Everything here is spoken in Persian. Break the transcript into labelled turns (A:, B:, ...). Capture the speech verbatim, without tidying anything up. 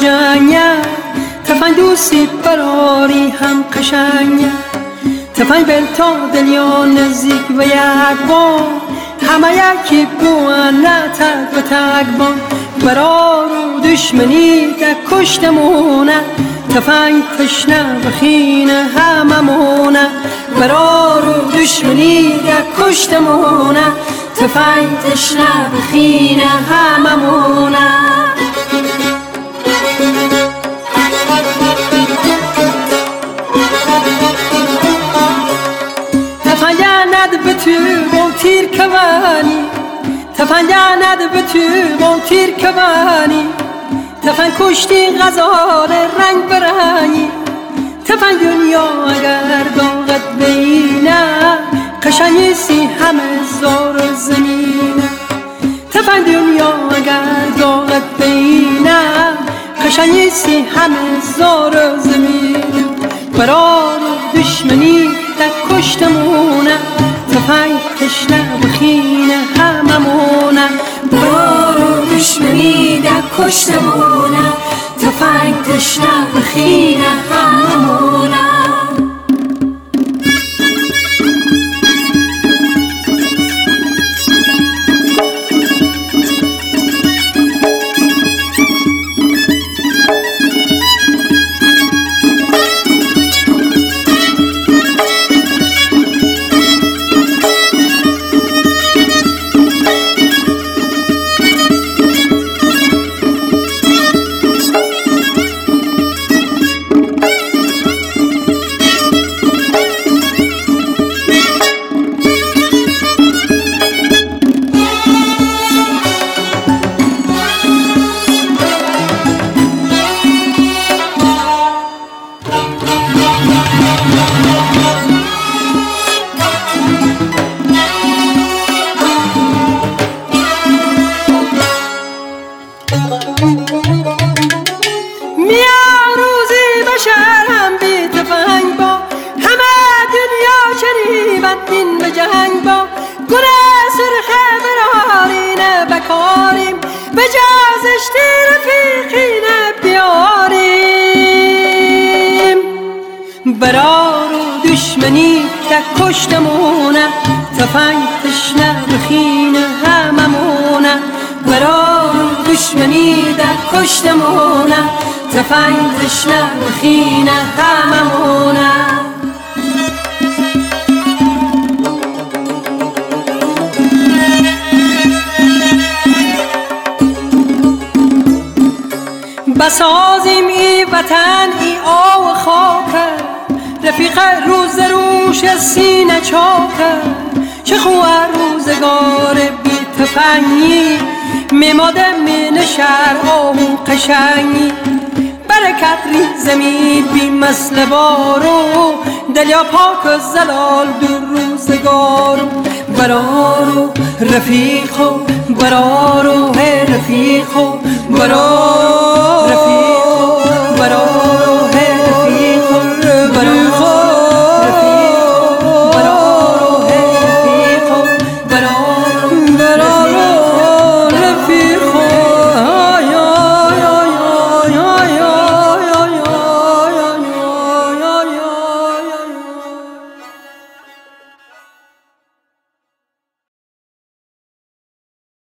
A: جنگه تفنگ دوستی براری هم قشنگه تفنگ بل تا دلیا نزدیک و یک بار همه یکی بوانه تک و تک بار برار و دشمنی که کشتمونه تفنگ تشنه و خینه هممونه برار و دشمنی که کشتمونه تفنگ تشنه و خینه هممونه تفنگ ند به تو با تیر کوانی تفنگ ند به تو با تیر کوانی تفنگ کشتی غزال رنگ برنگی تفنگ دنیا اگر داغت بینه قشنگی سی همه زار و زمینه تفنگ دنیا اگر داغت بینه قشنگی سی همه زار و زمینه برار و دشمنی در کشتمونه تفنگ تشنه و خینه هممونه برار و دشمنی در کشتمونه تفنگ تشنه و خینه هممونه میان روزی بشر هم بی تفنگ با همه دنیا شریبت این به جنگ با گره سرخه برارینه بکاریم به جازشت رفیقینه بیاریم برار و دشمنی در کشتمونه تفنگ تشنه بخینه هممونه برار و دشمنی در کشتمونه تفنگ تشنه بخینه هممونه بسازیم ای وطن ای آو خاکه رفیق روز روش سینه چاکه چه خواه روزگار بی تفنگی میماده می نشر آهو قشنگی برکت ریزمی بی مسل بارو دلیا پاک و زلال دور روزگارو برارو رفیقو برارو هی رفیقو برارو